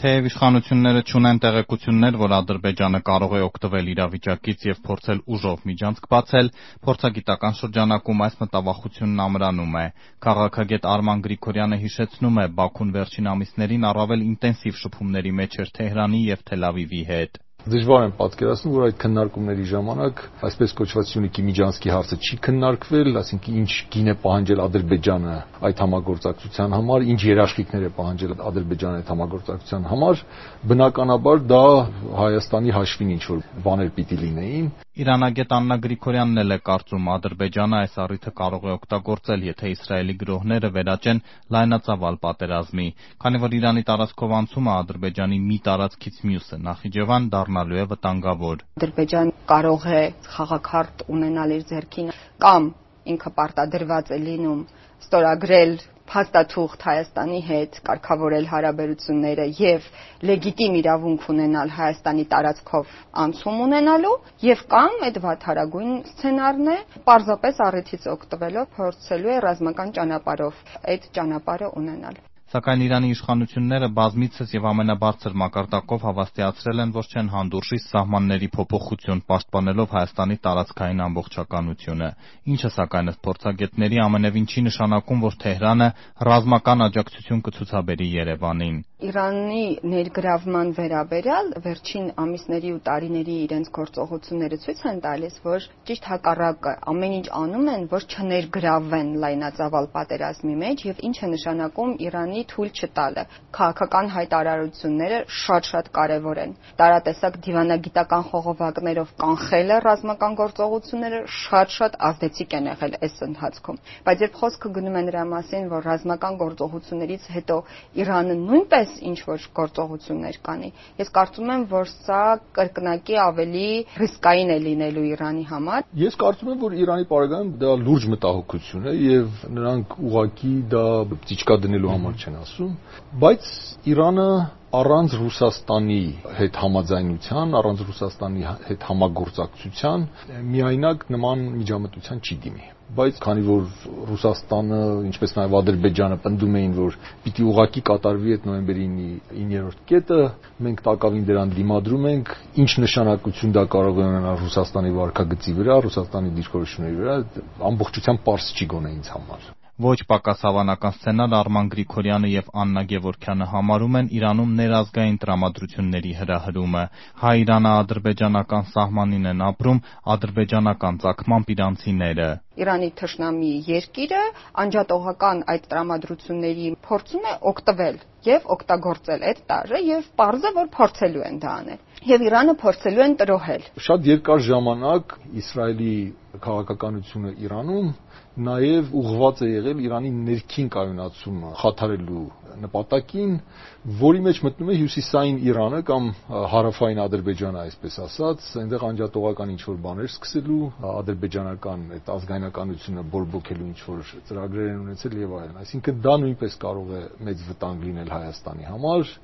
Թեև իշխանությունները չունեն տեղեկություններ, որ Ադրբեջանը կարող է օգտվել իրավիճակից և փորձել ուժով միջանցք բացել, փորձագիտական շրջանակում այս մտավախությունն ամրանում է։ Քաղաքագետ Արման Գրիգորյանը հիշեցնում է, Բաքուն վերջին ամիսներին առավել ինտենսիվ շփումների մեջ էր Թեհրանի և Թել Ավիվի հետ։ Դժվար եմ պատկերացնում, որ այդ քննարկումների ժամանակ այսպես կոչված Սյունիքի միջանցքի հարցը չի քննարկվել, այսինքն ինչ գին է պահանջել Ադրբեջանը այդ համագործակցության համար, ինչ երաշխիքներ է պահանջել Ադրբեջանը այդ համագործակցության համար, բնականաբար դա Հայաստանի հաշվին ինչ-որ բաներ պիտի լինեին։ Իրանագետ Աննա Գրիգորյանն էլ է կարծում, Ադրբեջանը այս առիթը կարող է օգտագործել, եթե Իսրայելի գրոհները վերաճեն լայնածավալ պատերազմի, քանի որ Իրանի տարածքով անցումը Ադրբեջանի մի տարածքից մյուսը Նախիջևան դառնալու է վտանգավոր։ Ադրբեջանը կարող է խաղաքարտ ունենալ իր ձեռքին կամ ինքը պարտադրված է լինում ստորագրել փաստաթուղթ Հայաստանի հետ, կարգավորել հարաբերությունները եւ լեգիտիմ իրավունք ունենալ Հայաստանի տարածքով անցում ունենալու, եւ կամ այդ վատթարագույն սցենարն է, պարզապես առիթից օգտվելով փորձելու է ռազմական ճանապարհով այդ ճանապարհը ունենալ։ Սակայն Իրանի իշխանությունները բազմիցս եւ ամենաբարձր մակարդակով հավաստիացրել են, որ չեն հանդուրժի սահմանների փոփոխություն, պաշտպանելով Հայաստանի տարածքային ամբողջականությունը, ինչը սակայն ըստ փորձագետների ամենևին չի նշանակում, որ Թեհրանը ռազմական աջակցություն կցուցաբերի Երևանին։ Իրանի ներգրավման վերաբերյալ վերջին ամիսների ու տարիների իրենց գործողությունները ցույց են տալիս, որ ճիշտ հակառակը ամեն ինչ անում են, որ չներգրավվեն լայնածավալ պատերազմի մեջ եւ ինչ է նշանակում Իրանի թույլ չտալը։ Քաղաքական հայտարարությունները շատ կարևոր են։ Տարատեսակ դիվանագիտական խողովակներով կանխելը ռազմական գործողությունները շատ ազդեցիկ են եղել այս ընթացքում։ Բայց երբ խոսքը գնում է նրա մասին, որ ռազմական գործողություններից հետո Իրանը նույնպես ինչ որ գործողություններ կանի, ես կարծում եմ, որ սա կրկնակի ավելի ռիսկային է լինելու Իրանի համար։ Ես կարծում եմ, որ Իրանի պարագայում դա լուրջ մտահոգություն է եւ նրանք ուղղակի դա ծիճկա դնելու համար չեն ասում, բայց Իրանը առանց Ռուսաստանի հետ համաձայնության, առանց Ռուսաստանի հետ համագործակցության միայնակ նման միջամտության չի դիմի։ Բայց քանի որ Ռուսաստանը, ինչպես նաև Ադրբեջանը պնդում էին, որ պիտի ուղղակի կատարվի այդ նոյեմբերի 9-րդ կետը, մենք տակավին դրան դիմադրում ենք, ինչ նշանակություն դա կարող է ունենալ Ռուսաստանի վարքագծի վրա, Ռուսաստանի դիրքորոշումների վրա, ամբողջությամբ պարզ չի գոնե ինձ համար։ Ոչ պակաս հավանական սցենար Արման Գրիգորյանը եւ Աննա Գևորգյանը համարում են Իրանում ներազգային տրամադրությունների հրահրումը։ Հայ-իրано-ադրբեջանական սահմանին են ապրում ադրբեջանական ծագմամբ իրանցիները։ Իրանի թշնամի երկիրը անջատողական այդ տրամադրությունների փորձում է օգտվել եւ օգտագործել այդ տարը եւ պարզ է, որ փորձելու են դա անել։ Եվ Իրանը փորձելու են տրոհել։ Շատ երկար ժամանակ Իսրայելի քաղաքականությունը Իրանում նաև ուղղված է եղել Իրանի ներքին կայունացումը խաթարելու նպատակին, որի մեջ մտնում է հյուսիսային Իրանը կամ հարավային Ադրբեջանը, այսպես ասած, այնտեղ անջատողական ինչ-որ բաներ սկսելու, ադրբեջանական այդ ազգայնականությունը բորբոքելու ինչ-որ ծրագրեր են ունեցել եւ այլն։ Այսինքն դա նույնպես կարող է մեծ վտանգ լինել Հայաստանի համար։